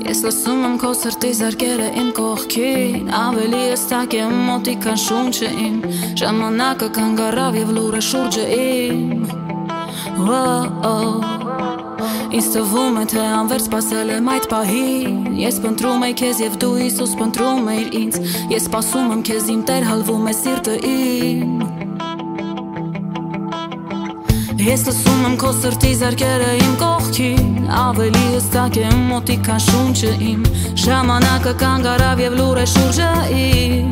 Ես լսում եմ քո սրտի զարկերը իմ կողքին Ավելի ես տակ եմ մոտիկ քան շունչը իմ Ժամանակը կանգ առավ և լուր է շուրջը իմ Ինձ թվում է թե անվերջ սպասել եմ այդ պահին Ես փնտրում էի քեզ և դու Հիսուս փնտրում էիր ինձ Ես սպասում եմ քեզ իմ Տեր հալվում է սիրտը իմ Ես լսում եմ քո սրտի զարկերը իմ կողքին Ավելի հստակ եմ մոտիկ քան շունչը իմ Ժամանակը կանգ առավ և լուր է շուրջը իմ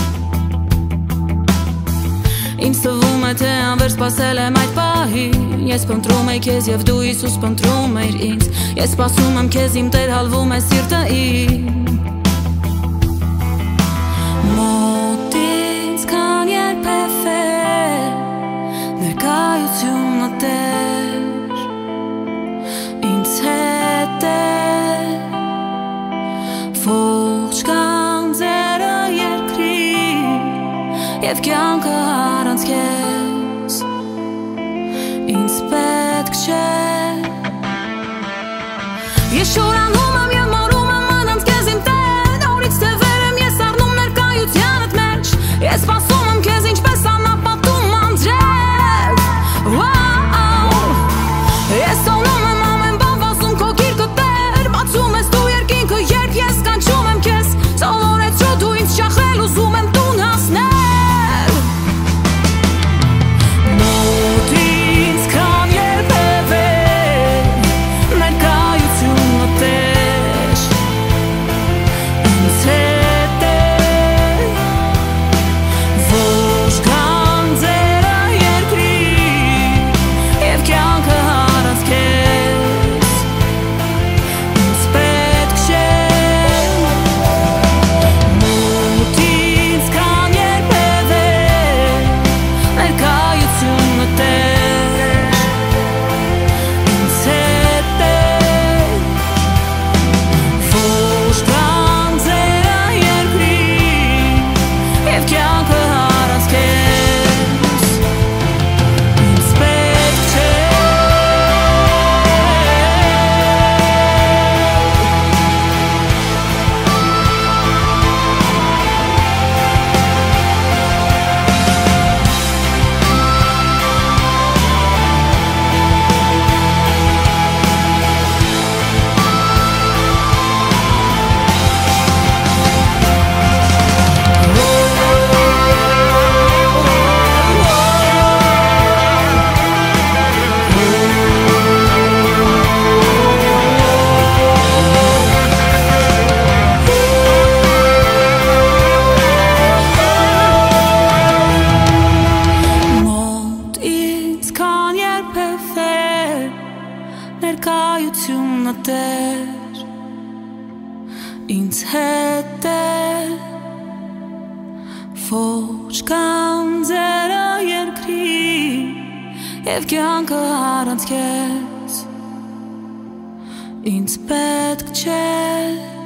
Ինձ թվում է թե անվերջ սպասել եմ այդ պահին Ես փնտրում էի քեզ և դու Հիսուս փնտրում էիր ինձ Ես սպասում եմ քեզ իմ Տեր հալվում է սիրտը իմ Մոտ ինձ քան երբևէ Ներկայությունը Տեր Ինձ հետ է Ողջ գանձերը երկրի Եվ կյանքը առանց քեզ Ինձ պետք չէ Ես շորանում եմ և մորում եմ առանց քեզ իմ Տեր Օրից թե վեր եմ ես առնում ներկայությանդ մեջ Ես սպասում եմ քեզ ինչպես անապատում անձրև Ես տոնում եմ ամեն բան վազում քո գիրկը Տեր Բացում ես դու երկինքը երբ ես կանչում եմ քեզ Սովորեցրու դու ինձ շախրել ուզում եմ տուն հասնել Մոտ ինձ քան երբևէ Ներկայությունը Տեր Ինձ հետ է Ողջ գանձերը երկրի Եվ կյանքը առանց քեզ Ինձ պետք չէ Մոտ ինձ քան երբևէ Ներկայությունը Տեր Ինձ հետ է Ողջ գանձերը երկրի Եվ կյանքը առանց քեզ Ինձ պետք չէ Մոտ ինձ քան երբևէ Ներկայությունը Տեր Ինձ հետ է Ողջ գանձերը երկրի Եվ կյանքը առանց քեզ Ինձ պետք չէ